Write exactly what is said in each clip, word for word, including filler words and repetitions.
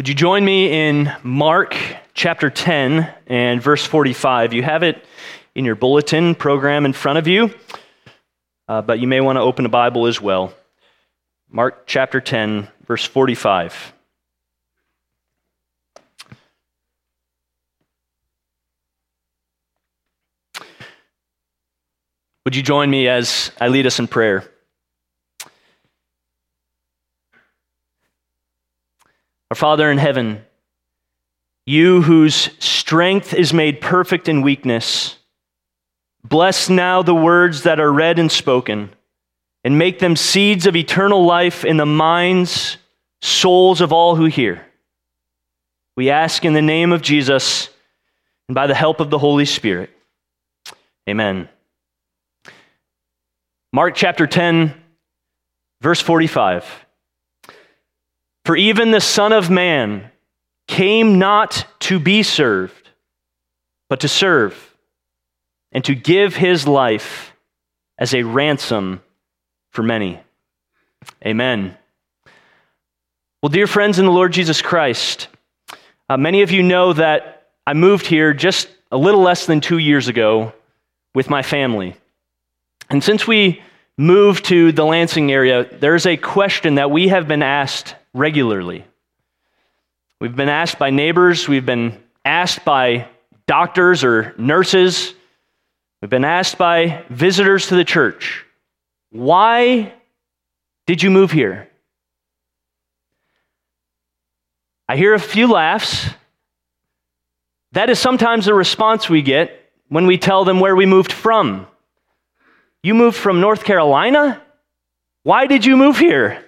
Would you join me in Mark chapter ten and verse forty-five? You have it in your bulletin program in front of you, uh, but you may want to open a Bible as well. Mark chapter ten, verse forty-five. Would you join me as I lead us in prayer? Our Father in heaven, you whose strength is made perfect in weakness, bless now the words that are read and spoken, and make them seeds of eternal life in the minds, souls of all who hear. We ask in the name of Jesus and by the help of the Holy Spirit. Amen. Mark chapter ten, verse forty-five. For even the Son of Man came not to be served, but to serve, and to give his life as a ransom for many. Amen. Well, dear friends in the Lord Jesus Christ, uh, many of you know that I moved here just a little less than two years ago with my family. And since we moved to the Lansing area, there's a question that we have been asked regularly. We've been asked by neighbors, we've been asked by doctors or nurses, we've been asked by visitors to the church, why did you move here? I hear a few laughs. That is sometimes the response we get when we tell them where we moved from. You moved from North Carolina? Why did you move here?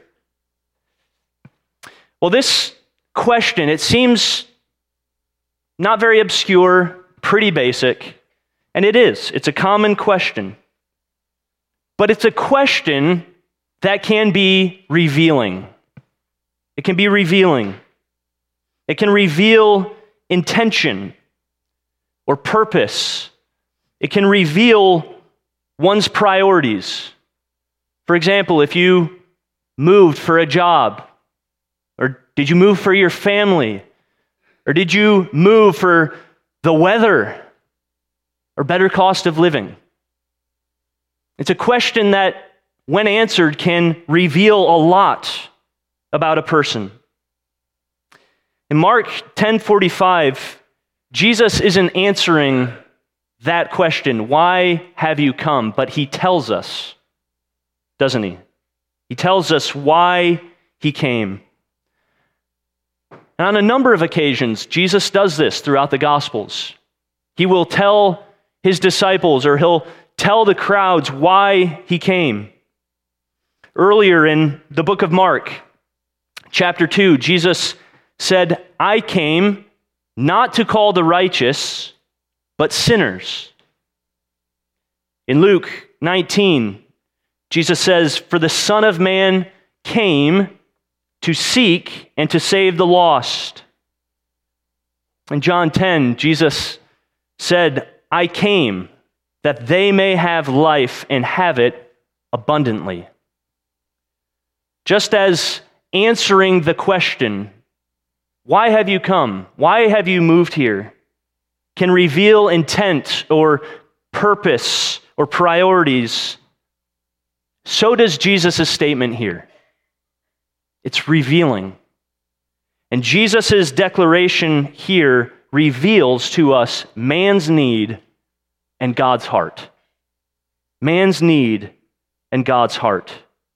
Well, this question, it seems not very obscure, pretty basic, and it is. It's a common question. But it's a question that can be revealing. It can be revealing. It can reveal intention or purpose. It can reveal one's priorities. For example, if you moved for a job, or did you move for your family, or did you move for the weather or better cost of living? It's a question that, when answered, can reveal a lot about a person. In Mark ten forty-five, Jesus isn't answering that question, why have you come? But he tells us, doesn't he? He tells us why he came. And on a number of occasions, Jesus does this throughout the Gospels. He will tell his disciples, or he'll tell the crowds why he came. Earlier in the book of Mark, chapter two, Jesus said, I came not to call the righteous, but sinners. In Luke nineteen, Jesus says, for the Son of Man came to seek and to save the lost. In John ten, Jesus said, I came that they may have life and have it abundantly. Just as answering the question, why have you come? Why have you moved here? Can reveal intent or purpose or priorities, so does Jesus' statement here. It's revealing. And Jesus' declaration here reveals to us man's need and God's heart. Man's need and God's heart.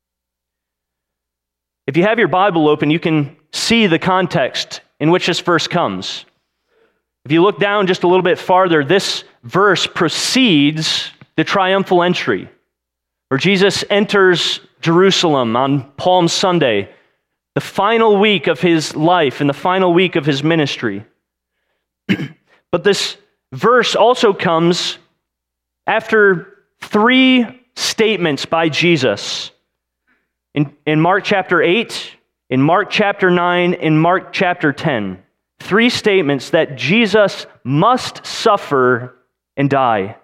If you have your Bible open, you can see the context in which this verse comes. If you look down just a little bit farther, this verse precedes the triumphal entry, where Jesus enters Jerusalem on Palm Sunday, the final week of his life and the final week of his ministry. But this verse also comes after three statements by Jesus. In, in Mark chapter eight, in Mark chapter nine, in Mark chapter ten. Three statements that Jesus must suffer and die.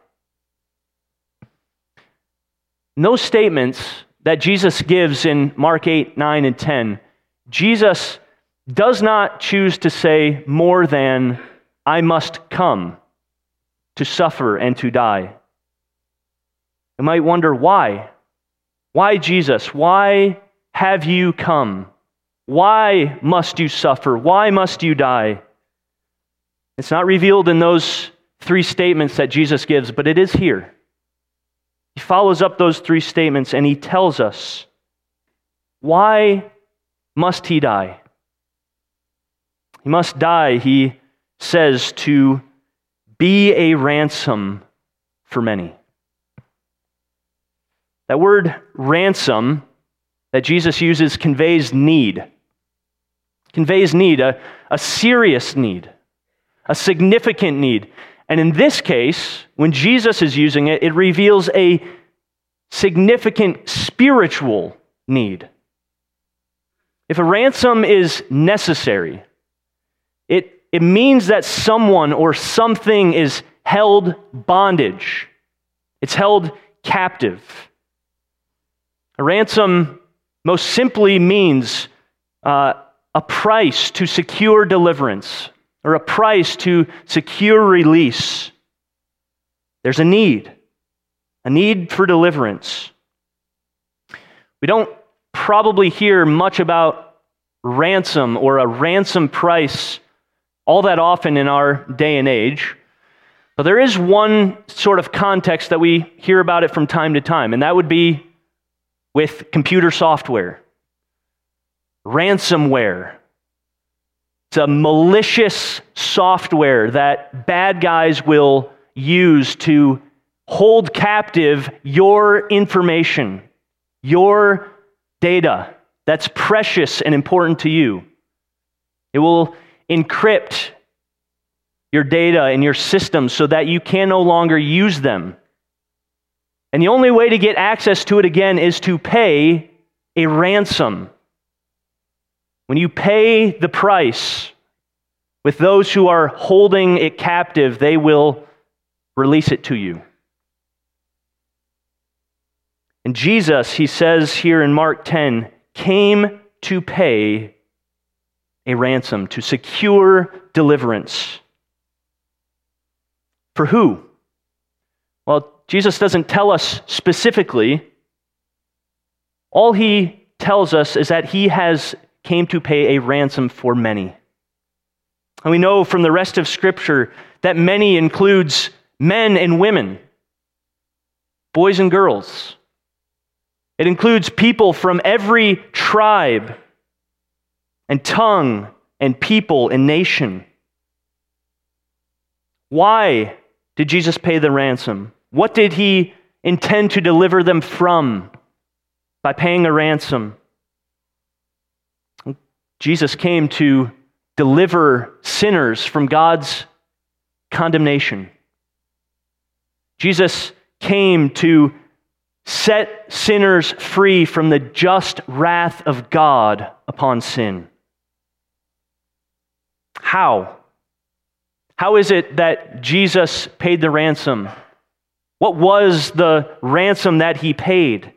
And those statements that Jesus gives in Mark eight, nine, and ten, Jesus does not choose to say more than, I must come to suffer and to die. You might wonder why. Why, Jesus? Why have you come? Why must you suffer? Why must you die? It's not revealed in those three statements that Jesus gives, but it is here. He follows up those three statements and he tells us, why must he die? He must die, he says, to be a ransom for many. That word ransom that Jesus uses conveys need. Conveys need, a, a serious need, a significant need. And in this case, when Jesus is using it, it reveals a significant spiritual need. If a ransom is necessary, it, it means that someone or something is held bondage. It's held captive. A ransom most simply means uh, a price to secure deliverance, or a price to secure release. There's a need, a need for deliverance. We don't probably hear much about ransom or a ransom price all that often in our day and age, but there is one sort of context that we hear about it from time to time, and that would be with computer software. Ransomware. It's a malicious software that bad guys will use to hold captive your information, your data that's precious and important to you. It will encrypt your data and your systems so that you can no longer use them. And the only way to get access to it again is to pay a ransom. When you pay the price with those who are holding it captive, they will release it to you. And Jesus, he says here in Mark ten, came to pay a ransom, to secure deliverance. For who? Well, Jesus doesn't tell us specifically. All he tells us is that he has came to pay a ransom for many. And we know from the rest of Scripture that many includes men and women, boys and girls. It includes people from every tribe and tongue and people and nation. Why did Jesus pay the ransom? What did he intend to deliver them from by paying a ransom? Jesus came to deliver sinners from God's condemnation. Jesus came to set sinners free from the just wrath of God upon sin. How? How is it that Jesus paid the ransom? What was the ransom that he paid?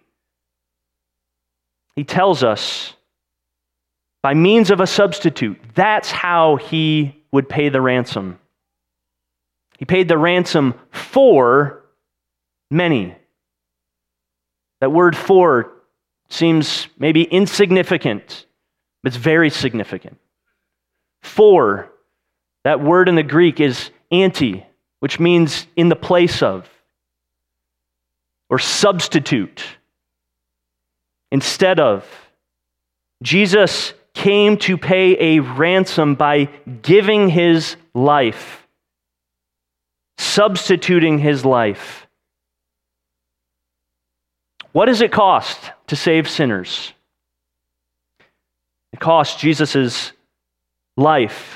He tells us, by means of a substitute. That's how he would pay the ransom. He paid the ransom for many. That word "for" seems maybe insignificant, but it's very significant. For, that word in the Greek is anti, which means in the place of, or substitute, instead of. Jesus came to pay a ransom by giving his life, substituting his life. What does it cost to save sinners? It costs Jesus' life.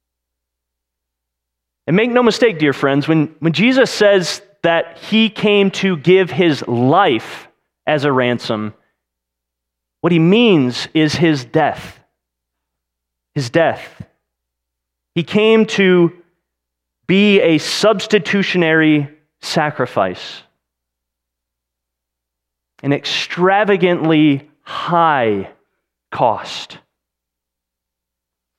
And make no mistake, dear friends, when, when Jesus says that he came to give his life as a ransom, what he means is his death. His death. He came to be a substitutionary sacrifice. An extravagantly high cost.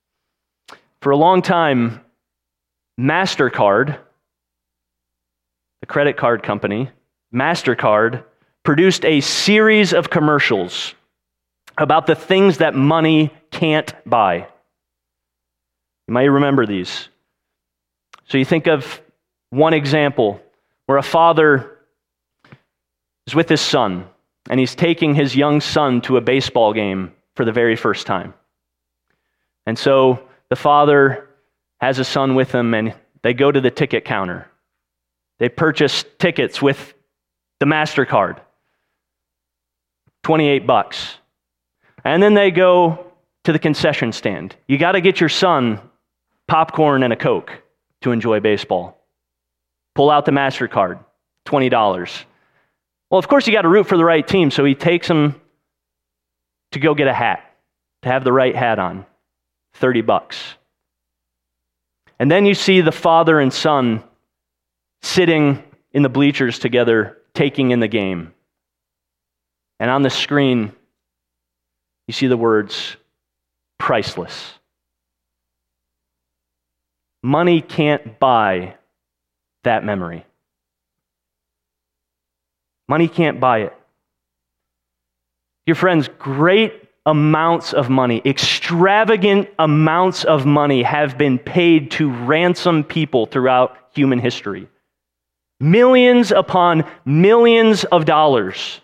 For a long time, MasterCard, the credit card company, MasterCard, produced a series of commercials about the things that money can't buy. You might remember these. So you think of one example where a father is with his son, and he's taking his young son to a baseball game for the very first time. And so the father has a son with him, and they go to the ticket counter. They purchase tickets with the MasterCard, twenty-eight bucks. And then they go to the concession stand. You got to get your son popcorn and a Coke to enjoy baseball. Pull out the MasterCard, twenty dollars. Well, of course, you got to root for the right team, so he takes him to go get a hat, to have the right hat on, thirty bucks. And then you see the father and son sitting in the bleachers together, taking in the game. And on the screen, you see the words, priceless. Money can't buy that memory. Money can't buy it. Dear friends, great amounts of money, extravagant amounts of money have been paid to ransom people throughout human history. Millions upon millions of dollars.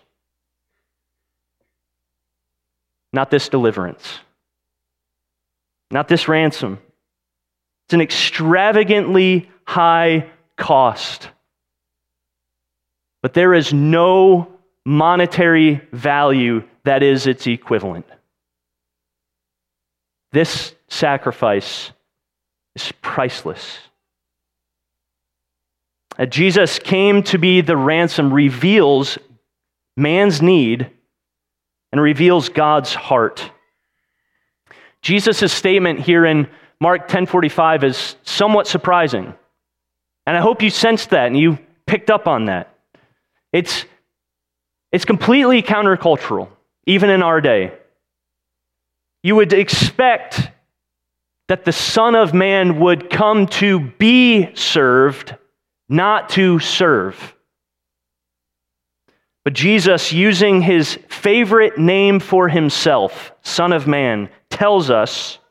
Not this deliverance. Not this ransom. It's an extravagantly high cost. But there is no monetary value that is its equivalent. This sacrifice is priceless. That Jesus came to be the ransom reveals man's need and reveals God's heart. Jesus' statement here in Mark ten forty-five is somewhat surprising. And I hope you sensed that and you picked up on that. It's, it's completely countercultural, even in our day. You would expect that the Son of Man would come to be served, not to serve. But Jesus, using his favorite name for himself, Son of Man, tells us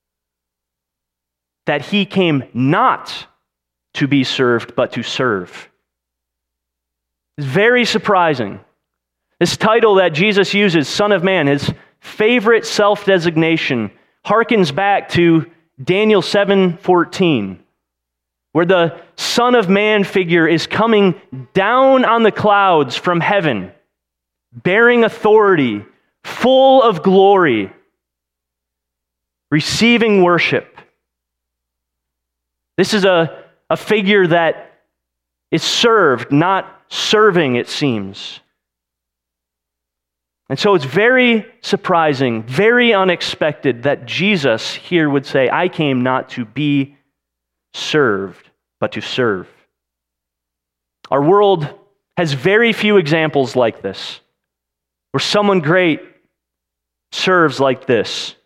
that he came not to be served, but to serve. It's very surprising. This title that Jesus uses, Son of Man, his favorite self-designation, harkens back to Daniel seven fourteen, where the Son of Man figure is coming down on the clouds from heaven, bearing authority, full of glory, receiving worship. This is a, a figure that is served, not serving, it seems. And so it's very surprising, very unexpected that Jesus here would say, I came not to be served, but to serve. Our world has very few examples like this, where someone great serves like this.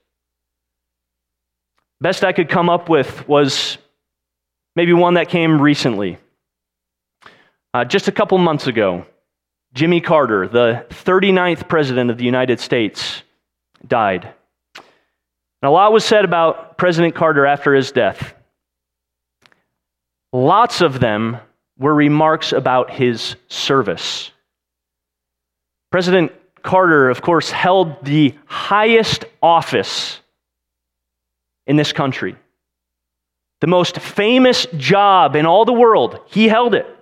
Best I could come up with was maybe one that came recently. Uh, just a couple months ago, Jimmy Carter, the thirty-ninth president of the United States, died. And a lot was said about President Carter after his death. Lots of them were remarks about his service. President Carter, of course, held the highest office in this country. The most famous job in all the world, he held it.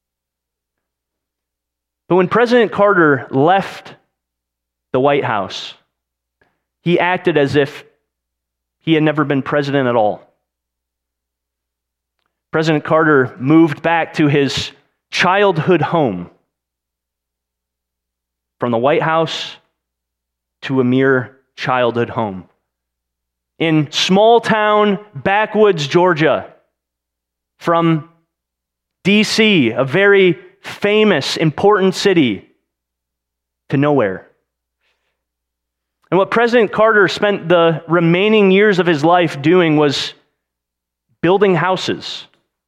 But when President Carter left the White House, he acted as if he had never been president at all. President Carter moved back to his childhood home, from the White House to a mere childhood home, in small town, backwoods Georgia, from D C, a very famous, important city, to nowhere. And what President Carter spent the remaining years of his life doing was building houses.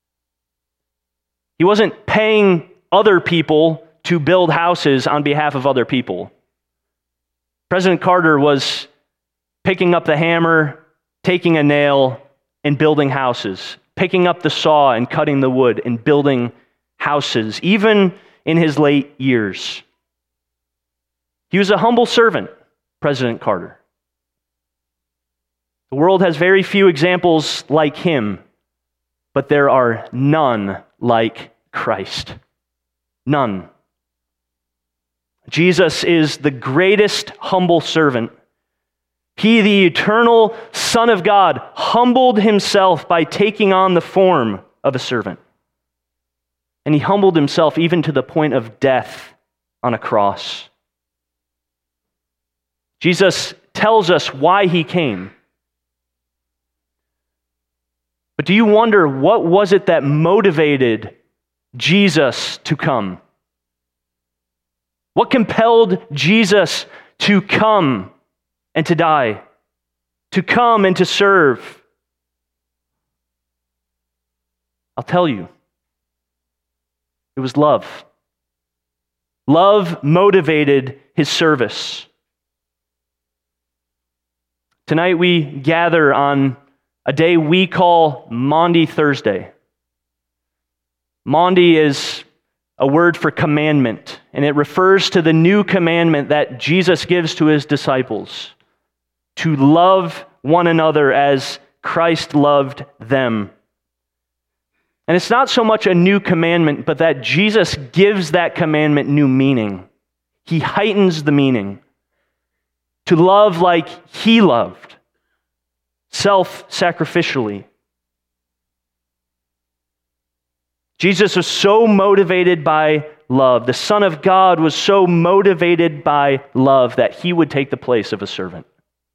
He wasn't paying other people to build houses on behalf of other people. President Carter was picking up the hammer, taking a nail, and building houses, picking up the saw and cutting the wood and building houses, even in his late years. He was a humble servant, President Carter. The world has very few examples like him, but there are none like Christ. None. Jesus is the greatest humble servant. He, the eternal Son of God, humbled himself by taking on the form of a servant. And he humbled himself even to the point of death on a cross. Jesus tells us why he came. But do you wonder what was it that motivated Jesus to come? What compelled Jesus to come and to die, to come and to serve? I'll tell you. It was love. Love motivated his service. Tonight we gather on a day we call Maundy Thursday. Maundy is a word for commandment, and it refers to the new commandment that Jesus gives to his disciples, to love one another as Christ loved them. And it's not so much a new commandment, but that Jesus gives that commandment new meaning. He heightens the meaning. To love like he loved, self-sacrificially. Jesus was so motivated by love. The Son of God was so motivated by love that he would take the place of a servant.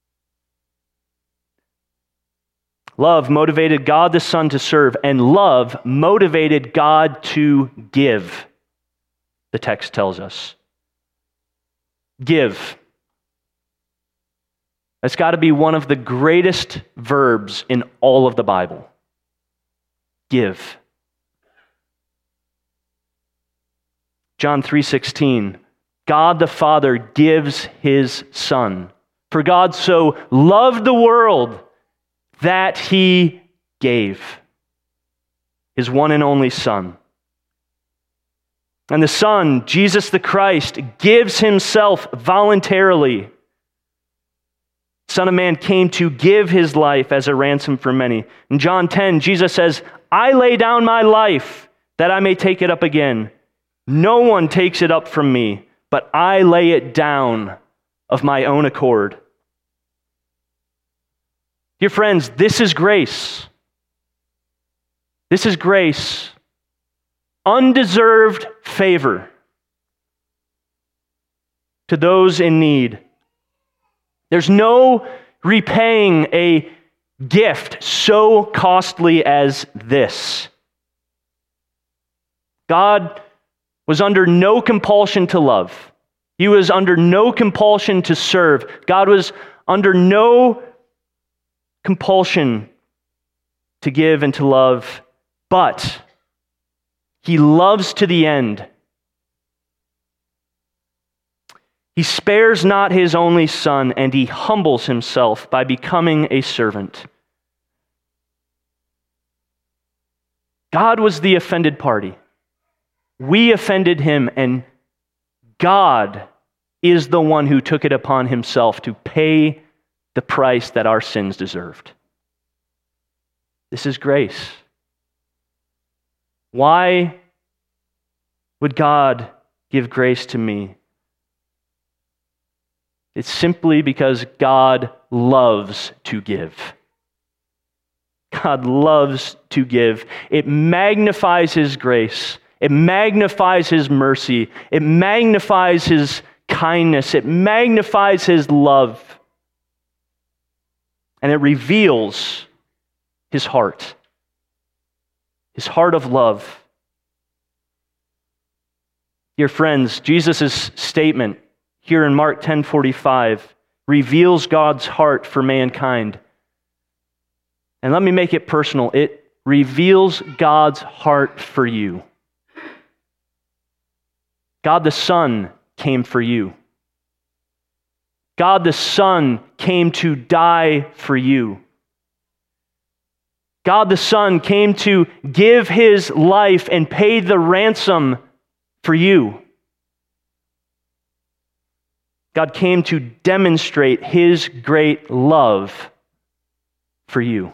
Love motivated God the Son to serve, and love motivated God to give, the text tells us. Give. That's got to be one of the greatest verbs in all of the Bible. Give. John three sixteen, God the Father gives his Son. For God so loved the world that he gave his one and only Son. And the Son, Jesus the Christ, gives himself voluntarily. Son of Man came to give his life as a ransom for many. In John ten, Jesus says, I lay down my life that I may take it up again. No one takes it up from me, but I lay it down of my own accord. Dear friends, this is grace. This is grace. Undeserved favor to those in need. There's no repaying a gift so costly as this. God was under no compulsion to love. He was under no compulsion to serve. God was under no compulsion to give and to love, but he loves to the end. He spares not his only Son, and he humbles himself by becoming a servant. God was the offended party. We offended him, and God is the one who took it upon himself to pay the price that our sins deserved. This is grace. Why would God give grace to me? It's simply because God loves to give. God loves to give. It magnifies his grace. It magnifies his mercy. It magnifies his kindness. It magnifies his love. And it reveals his heart. His heart of love. Dear friends, Jesus' statement here in Mark ten forty-five reveals God's heart for mankind. And let me make it personal. It reveals God's heart for you. God the Son came for you. God the Son came to die for you. God the Son came to give his life and pay the ransom for you. God came to demonstrate his great love for you.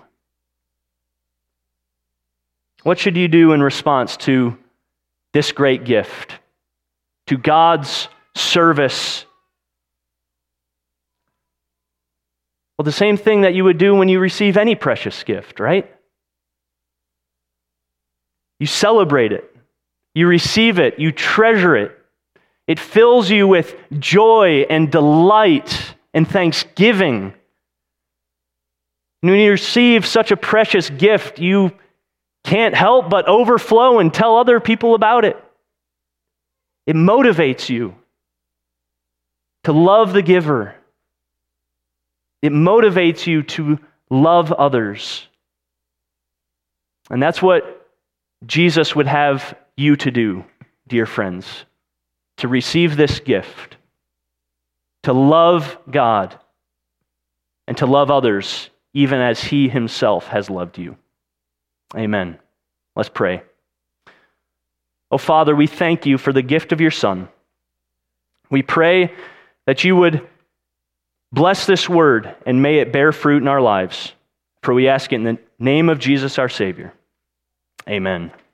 What should you do in response to this great gift, to God's service? Well, the same thing that you would do when you receive any precious gift, right? You celebrate it. You receive it. You treasure it. It fills you with joy and delight and thanksgiving. And when you receive such a precious gift, you can't help but overflow and tell other people about it. It motivates you to love the giver. It motivates you to love others. And that's what Jesus would have you to do, dear friends, to receive this gift, to love God, and to love others, even as he himself has loved you. Amen. Let's pray. Oh, Father, we thank you for the gift of your Son. We pray that you would bless this word and may it bear fruit in our lives. For we ask it in the name of Jesus our Savior. Amen.